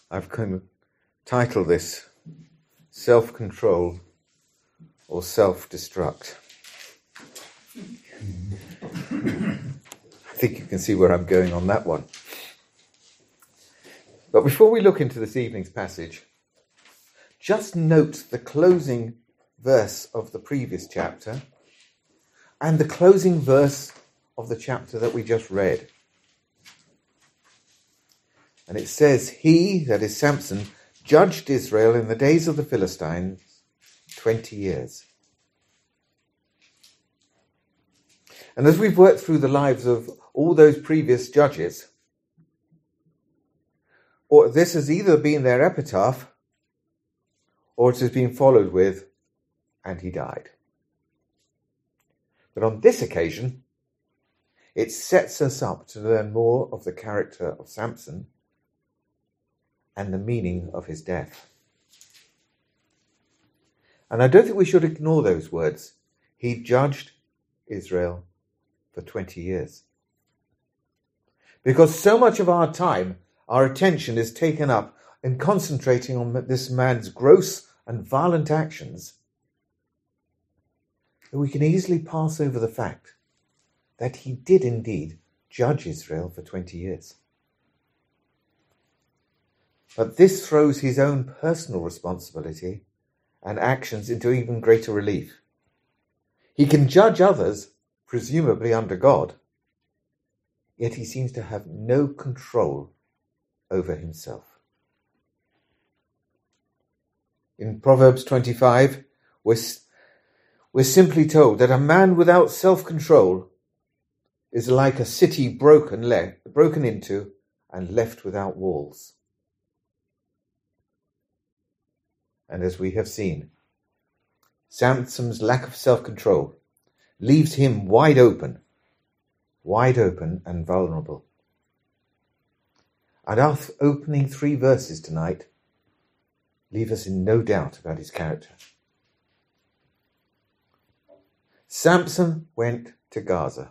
I've kind of titled this Self-Control or Self-Destruct. I think you can see where I'm going on that one. But before we look into this evening's passage, just note the closing verse of the previous chapter and the closing verse of the chapter that we just read. And it says, he, that is Samson, judged Israel in the days of the Philistines 20 years. And as we've worked through the lives of all those previous judges, or this has either been their epitaph, or it has been followed with, and he died. But on this occasion, it sets us up to learn more of the character of Samson and the meaning of his death. And I don't think we should ignore those words. He judged Israel for 20 years. Because so much of our time, our attention is taken up in concentrating on this man's gross and violent actions, that we can easily pass over the fact that he did indeed judge Israel for 20 years. But this throws his own personal responsibility and actions into even greater relief. He can judge others, presumably under God, yet he seems to have no control over himself. In Proverbs 25, we're simply told that a man without self-control is like a city broken into and left without walls. And as we have seen, Samson's lack of self-control leaves him wide open and vulnerable. And our opening 3 verses tonight leave us in no doubt about his character. Samson went to Gaza.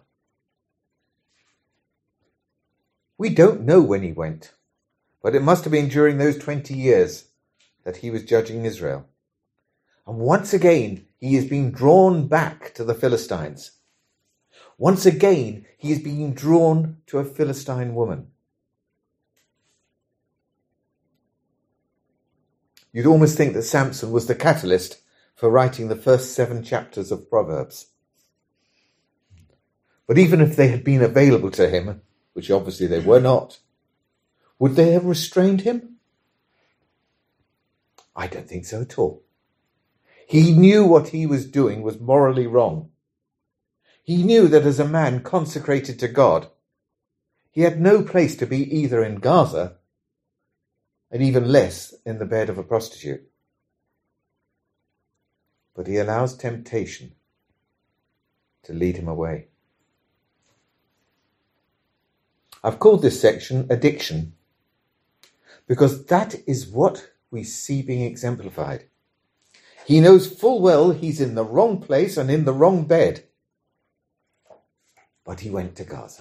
We don't know when he went, but it must have been during those 20 years that he was judging Israel. And once again, he is being drawn back to the Philistines. Once again, he is being drawn to a Philistine woman. You'd almost think that Samson was the catalyst for writing the first 7 chapters of Proverbs. But even if they had been available to him, which obviously they were not, would they have restrained him? I don't think so at all. He knew what he was doing was morally wrong. He knew that as a man consecrated to God, he had no place to be either in Gaza and even less in the bed of a prostitute. But he allows temptation to lead him away. I've called this section addiction because that is what we see being exemplified. He knows full well he's in the wrong place and in the wrong bed. But he went to Gaza.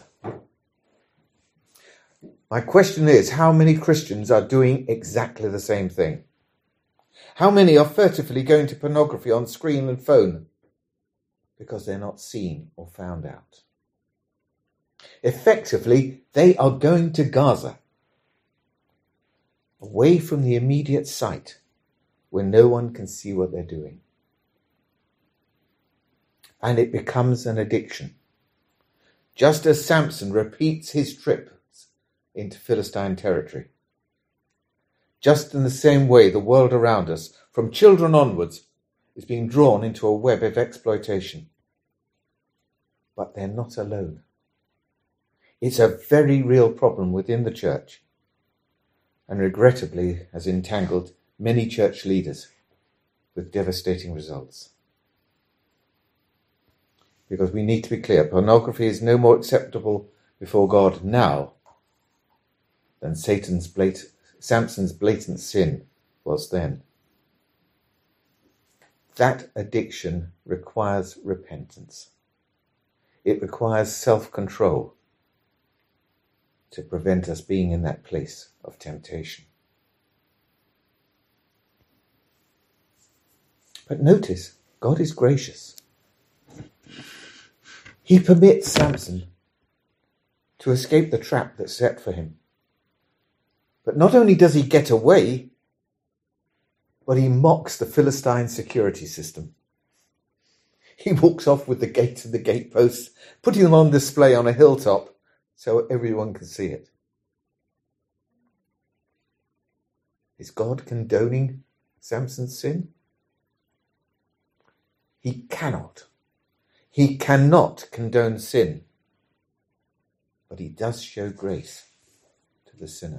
My question is, how many Christians are doing exactly the same thing? How many are furtively going to pornography on screen and phone because they're not seen or found out? Effectively, they are going to Gaza, away from the immediate sight where no one can see what they're doing. And it becomes an addiction. Just as Samson repeats his trips into Philistine territory. Just in the same way, the world around us, from children onwards, is being drawn into a web of exploitation. But they're not alone. It's a very real problem within the church, and regrettably has entangled many church leaders with devastating results. Because we need to be clear, pornography is no more acceptable before God now than Samson's blatant sin was then. That addiction requires repentance. It requires self-control to prevent us being in that place of temptation. But notice, God is gracious. He permits Samson to escape the trap that's set for him. But not only does he get away, but he mocks the Philistine security system. He walks off with the gates and the gateposts, putting them on display on a hilltop so everyone can see it. Is God condoning Samson's sin? He cannot. He cannot condone sin. But he does show grace to the sinner.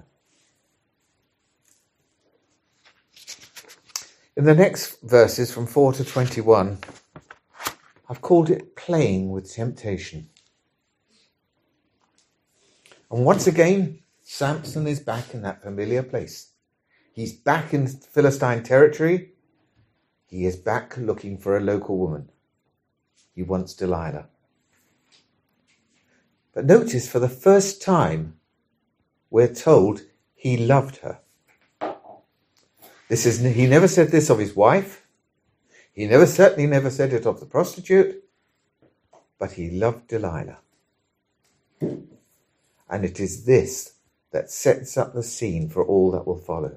In the next verses from 4 to 21, I've called it playing with temptation. And once again, Samson is back in that familiar place. He's back in Philistine territory. He is back looking for a local woman. He wants Delilah. But notice, for the first time, we're told he loved her. He never said this of his wife. He certainly never said it of the prostitute. But he loved Delilah. And it is this that sets up the scene for all that will follow.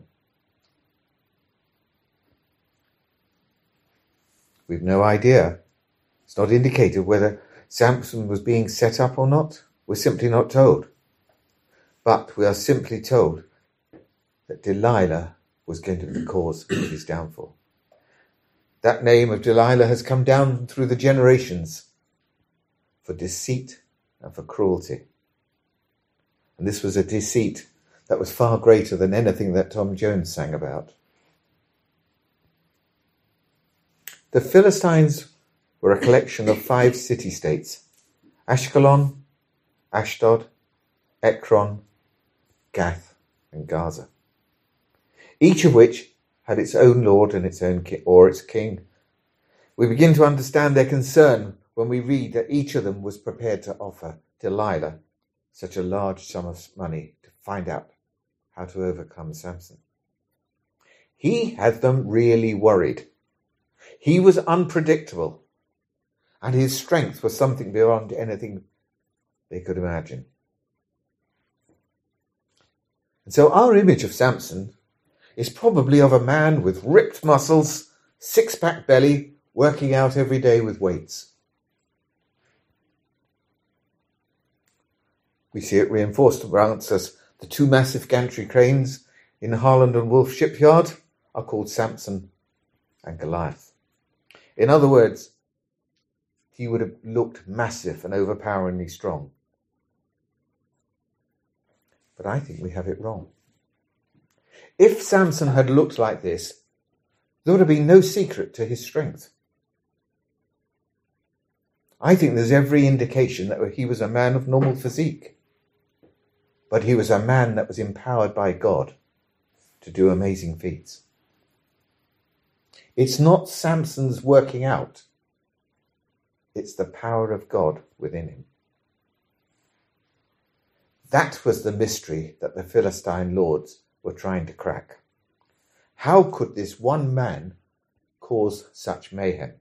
We've no idea. It's not indicated whether Samson was being set up or not. We're simply not told. But we are simply told that Delilah was going to be the cause of his downfall. That name of Delilah has come down through the generations for deceit and for cruelty. And this was a deceit that was far greater than anything that Tom Jones sang about. The Philistines were a collection of 5 city-states: Ashkelon, Ashdod, Ekron, Gath, and Gaza, each of which had its own lord and its own king. We begin to understand their concern when we read that each of them was prepared to offer Delilah such a large sum of money to find out how to overcome Samson. He had them really worried. He was unpredictable, and his strength was something beyond anything they could imagine. And so our image of Samson is probably of a man with ripped muscles, 6-pack belly, working out every day with weights. We see it reinforced around us. The 2 massive gantry cranes in Harland and Wolff shipyard are called Samson and Goliath. In other words, he would have looked massive and overpoweringly strong. But I think we have it wrong. If Samson had looked like this, there would have been no secret to his strength. I think there's every indication that he was a man of normal physique, but he was a man that was empowered by God to do amazing feats. It's not Samson's working out. It's the power of God within him. That was the mystery that the Philistine lords were trying to crack. How could this one man cause such mayhem?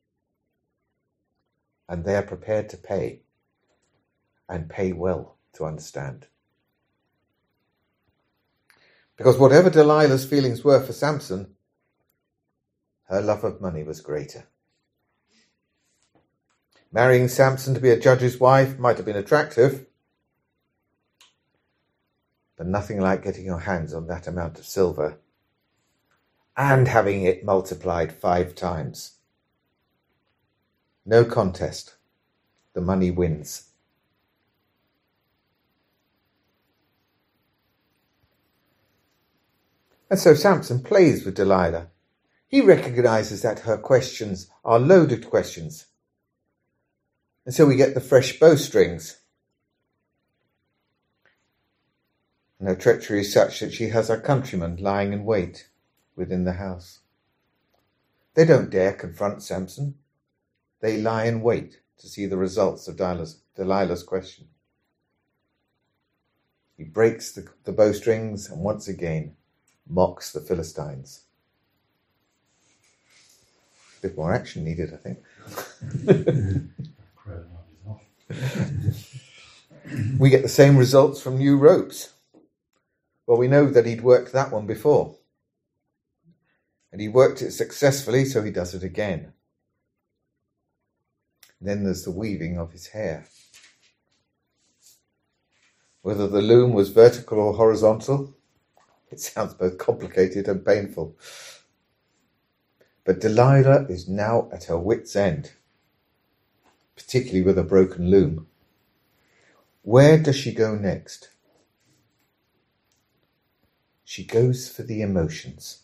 And they are prepared to pay, and pay well, to understand. Because whatever Delilah's feelings were for Samson, her love of money was greater. Marrying Samson to be a judge's wife might have been attractive, but nothing like getting your hands on that amount of silver and having it multiplied 5 times. No contest. The money wins. And so Samson plays with Delilah. He recognizes that her questions are loaded questions. And so we get the fresh bowstrings. And her treachery is such that she has her countrymen lying in wait within the house. They don't dare confront Samson. They lie in wait to see the results of Delilah's question. He breaks the bowstrings and once again mocks the Philistines. bit more action needed, I think. We get the same results from new ropes. Well, we know that he'd worked that one before. And he worked it successfully, so he does it again. Then there's the weaving of his hair. Whether the loom was vertical or horizontal, it sounds both complicated and painful. But Delilah is now at her wit's end, particularly with a broken loom. Where does she go next? She goes for the emotions.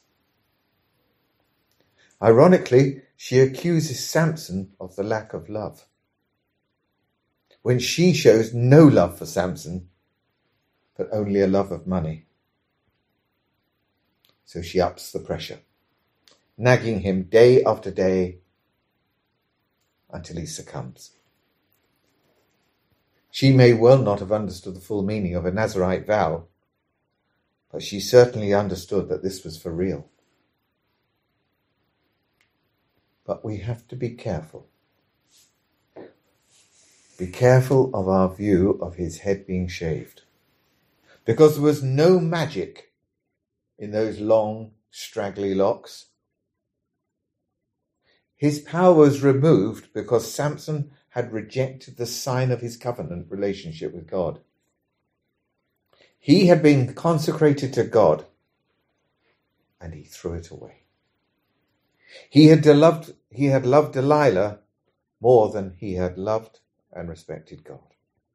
Ironically, she accuses Samson of the lack of love, when she shows no love for Samson, but only a love of money. So she ups the pressure, nagging him day after day until he succumbs. She may well not have understood the full meaning of a Nazirite vow, but she certainly understood that this was for real. But we have to be careful. Be careful of our view of his head being shaved, because there was no magic in those long, straggly locks. His power was removed because Samson had rejected the sign of his covenant relationship with God. He had been consecrated to God, and he threw it away. He had loved Delilah more than he had loved and respected God.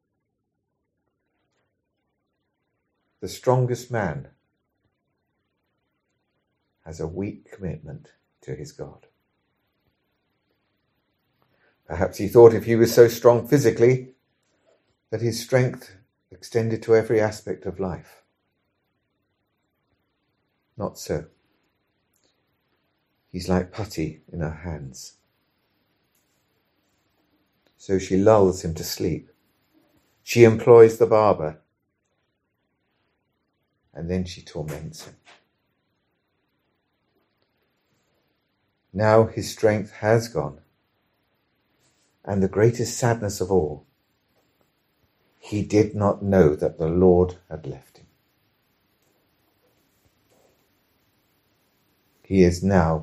The strongest man has a weak commitment to his God. Perhaps he thought if he was so strong physically that his strength extended to every aspect of life. Not so. He's like putty in her hands. So she lulls him to sleep. She employs the barber. And then she torments him. Now his strength has gone. And the greatest sadness of all, he did not know that the Lord had left him. He is now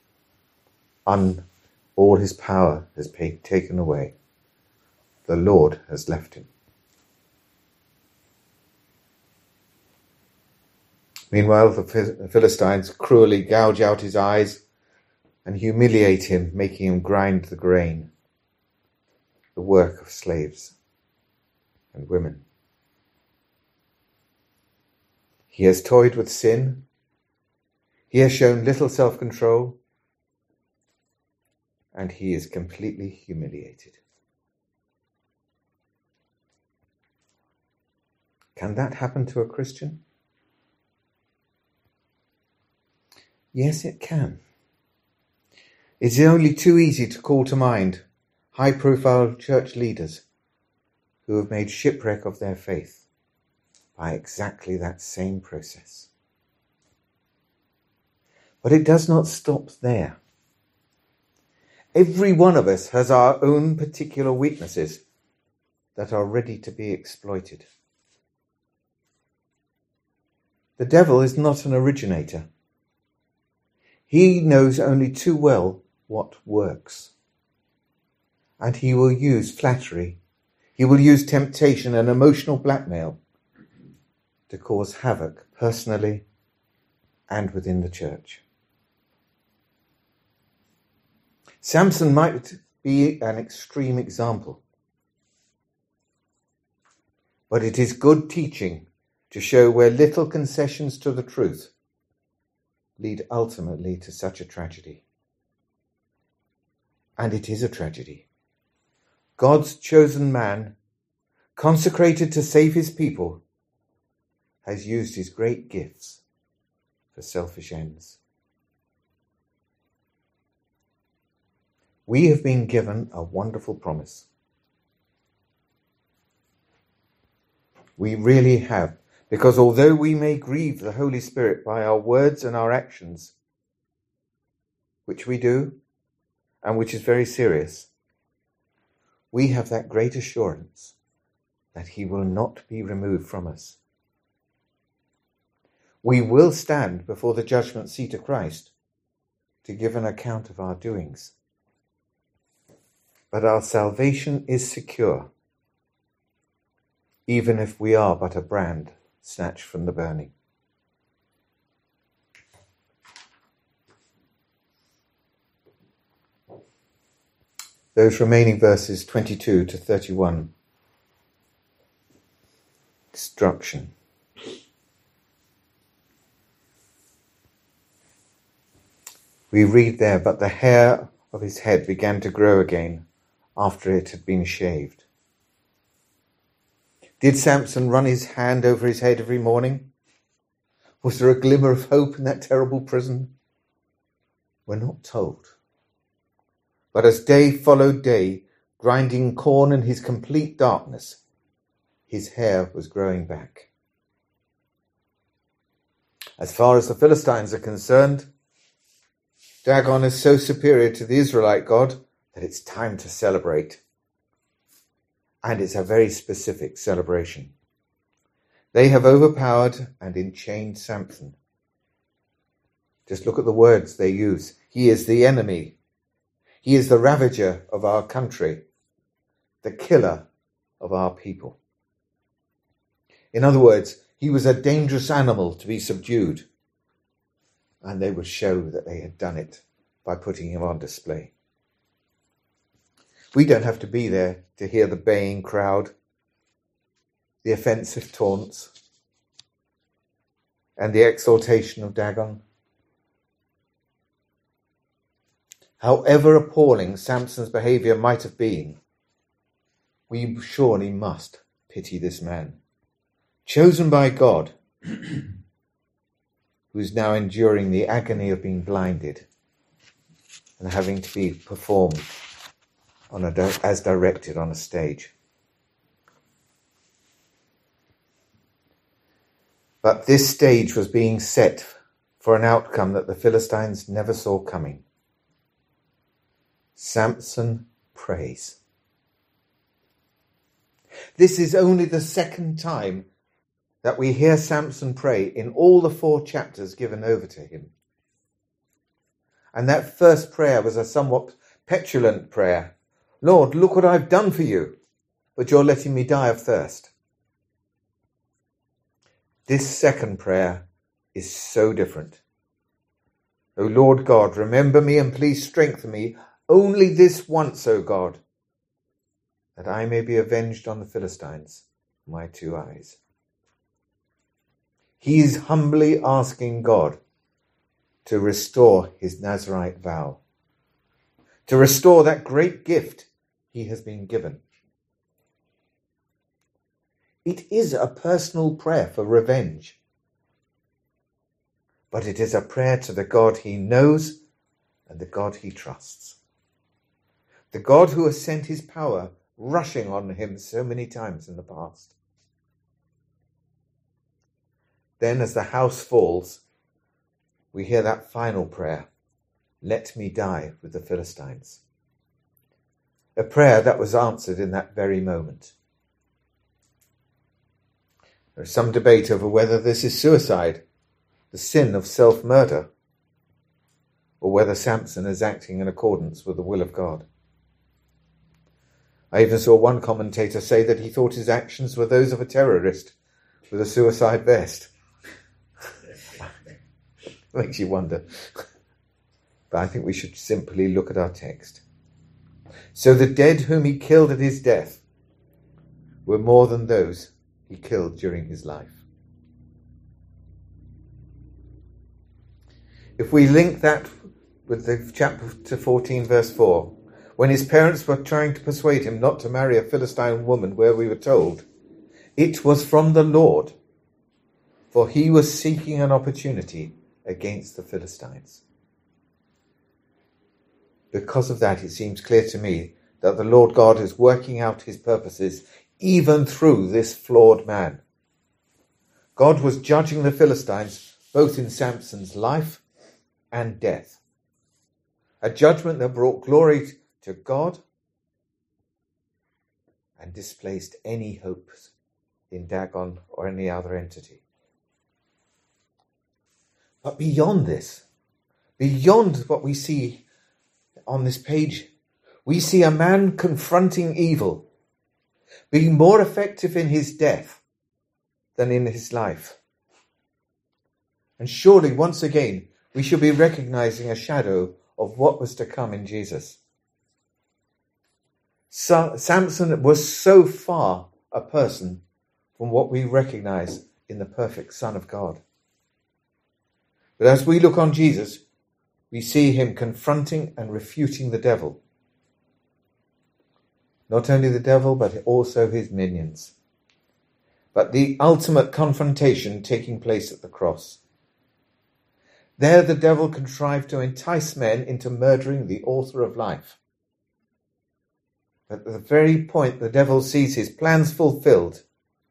all his power has taken away. The Lord has left him. Meanwhile, the Philistines cruelly gouge out his eyes and humiliate him, making him grind the grain, the work of slaves and women. He has toyed with sin. He has shown little self-control. And he is completely humiliated. Can that happen to a Christian? Yes, it can. It's only too easy to call to mind high-profile church leaders who have made shipwreck of their faith by exactly that same process. But it does not stop there. Every one of us has our own particular weaknesses that are ready to be exploited. The devil is not an originator. He knows only too well what works. And he will use flattery, he will use temptation and emotional blackmail to cause havoc personally and within the church. Samson might be an extreme example, but it is good teaching to show where little concessions to the truth lead ultimately to such a tragedy. And it is a tragedy. God's chosen man, consecrated to save his people, has used his great gifts for selfish ends. We have been given a wonderful promise. We really have, because although we may grieve the Holy Spirit by our words and our actions, which we do, and which is very serious, we have that great assurance that he will not be removed from us. We will stand before the judgment seat of Christ to give an account of our doings. But our salvation is secure, even if we are but a brand snatched from the burning. Those remaining verses 22 to 31. Destruction. We read there, but the hair of his head began to grow again after it had been shaved. Did Samson run his hand over his head every morning? Was there a glimmer of hope in that terrible prison? We're not told. But as day followed day, grinding corn in his complete darkness, his hair was growing back. As far as the Philistines are concerned, Dagon is so superior to the Israelite God that it's time to celebrate. And it's a very specific celebration. They have overpowered and enchained Samson. Just look at the words they use. He is the enemy. He is the ravager of our country, the killer of our people. In other words, he was a dangerous animal to be subdued, and they would show that they had done it by putting him on display. We don't have to be there to hear the baying crowd, the offensive taunts, and the exaltation of Dagon. However appalling Samson's behavior might have been, we surely must pity this man, chosen by God, who is now enduring the agony of being blinded and having to be performed as directed on a stage. But this stage was being set for an outcome that the Philistines never saw coming. Samson prays. This is only the second time that we hear Samson pray in all the 4 chapters given over to him. And that first prayer was a somewhat petulant prayer. Lord, look what I've done for you, but you're letting me die of thirst. This second prayer is so different. O Lord God, remember me and please strengthen me only this once, O God, that I may be avenged on the Philistines, my 2 eyes. He is humbly asking God to restore his Nazirite vow, to restore that great gift he has been given. It is a personal prayer for revenge, but it is a prayer to the God he knows and the God he trusts. The God who has sent his power rushing on him so many times in the past. Then as the house falls, we hear that final prayer, let me die with the Philistines. A prayer that was answered in that very moment. There is some debate over whether this is suicide, the sin of self-murder, or whether Samson is acting in accordance with the will of God. I even saw one commentator say that he thought his actions were those of a terrorist with a suicide vest. Makes you wonder. But I think we should simply look at our text. So the dead whom he killed at his death were more than those he killed during his life. If we link that with the chapter 14 verse 4, when his parents were trying to persuade him not to marry a Philistine woman, where we were told, it was from the Lord, for he was seeking an opportunity against the Philistines. Because of that, it seems clear to me that the Lord God is working out his purposes even through this flawed man. God was judging the Philistines both in Samson's life and death. a judgment that brought glory to God and displaced any hopes in Dagon or any other entity. But beyond this, beyond what we see on this page, we see a man confronting evil, being more effective in his death than in his life. And surely, once again, we should be recognizing a shadow of what was to come in Jesus. Samson was so far a person from what we recognize in the perfect Son of God. But as we look on Jesus, we see him confronting and refuting the devil. Not only the devil, but also his minions. But the ultimate confrontation taking place at the cross. There the devil contrived to entice men into murdering the author of life. But at the very point the devil sees his plans fulfilled,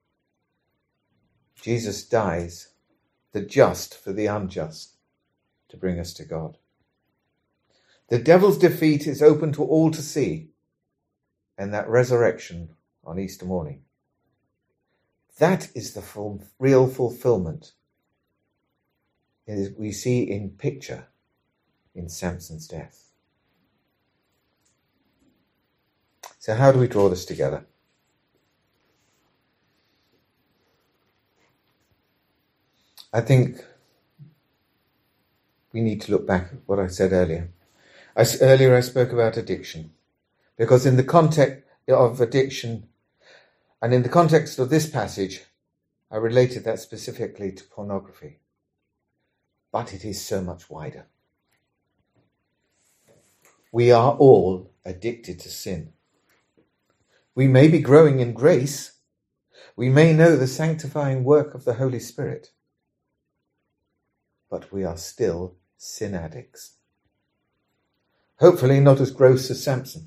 Jesus dies, the just for the unjust, to bring us to God. The devil's defeat is open to all to see, and that resurrection on Easter morning. That is the real fulfillment we see in picture in Samson's death. So how do we draw this together? I think we need to look back at what I said earlier. Earlier I spoke about addiction, because in the context of addiction and in the context of this passage, I related that specifically to pornography. But it is so much wider. We are all addicted to sin. We may be growing in grace. We may know the sanctifying work of the Holy Spirit. But we are still sin addicts. Hopefully not as gross as Samson.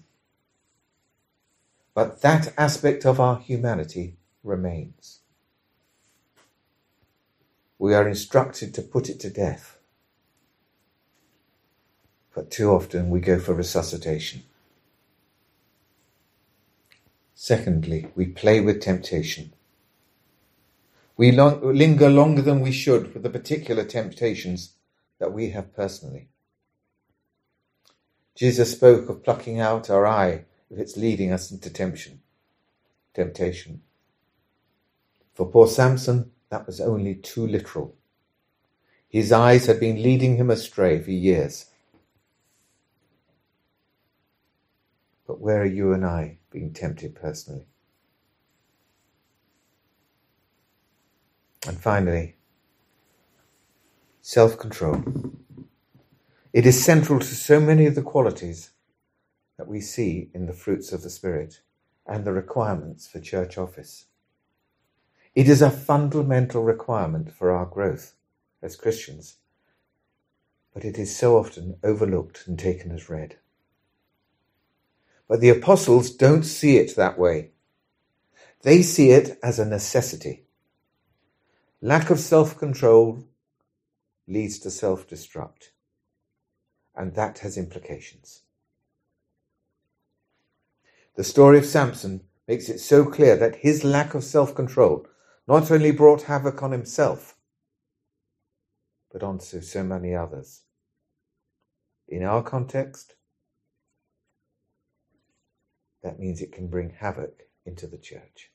But that aspect of our humanity remains. We are instructed to put it to death. But too often we go for resuscitation. Secondly, we play with temptation. We linger longer than we should with the particular temptations that we have personally. Jesus spoke of plucking out our eye if it's leading us into temptation. For poor Samson, that was only too literal. His eyes had been leading him astray for years. But where are you and I being tempted personally? And finally, self-control. It is central to so many of the qualities that we see in the fruits of the Spirit and the requirements for church office. It is a fundamental requirement for our growth as Christians, but it is so often overlooked and taken as read. But the apostles don't see it that way. They see it as a necessity. Lack of self-control leads to self-destruct, and that has implications. The story of Samson makes it so clear that his lack of self-control not only brought havoc on himself, but onto so many others. In our context, that means it can bring havoc into the church.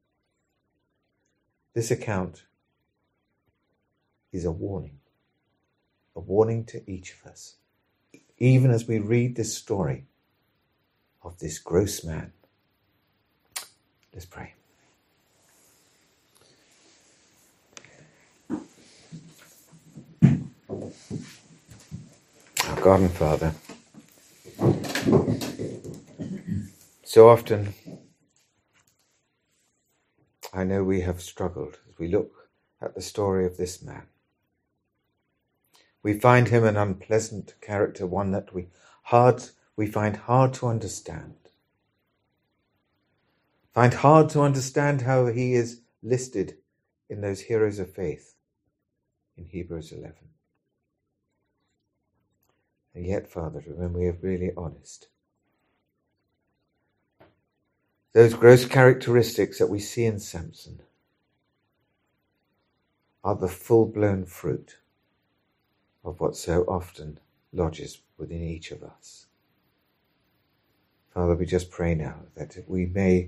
This account is a warning to each of us, even as we read this story of this gross man. Let's pray. Our God and Father, so often I know we have struggled as we look at the story of this man. We find him an unpleasant character, one that we find hard to understand. Find hard to understand how he is listed in those heroes of faith in Hebrews 11. And yet, Father, when we are really honest, those gross characteristics that we see in Samson are the full-blown fruit of what so often lodges within each of us. Father, we just pray now that we may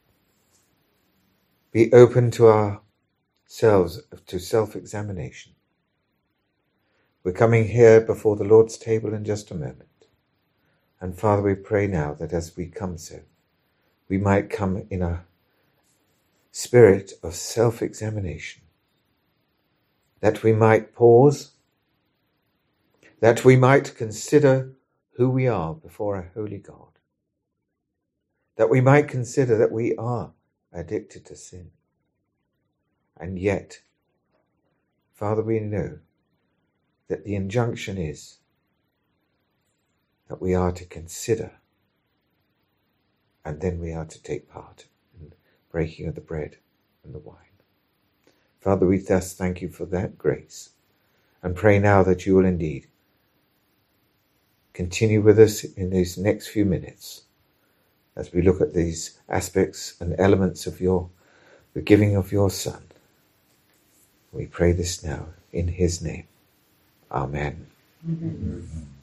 be open to ourselves, to self-examination. We're coming here before the Lord's table in just a moment. And Father, we pray now that as we come so, we might come in a spirit of self-examination, that we might pause, that we might consider who we are before a holy God, that we might consider that we are addicted to sin. And yet, Father, we know that the injunction is that we are to consider, and then we are to take part in the breaking of the bread and the wine. Father, we thus thank you for that grace, and pray now that you will indeed continue with us in these next few minutes as we look at these aspects and elements of the giving of your Son. We pray this now in his name. Amen. Amen.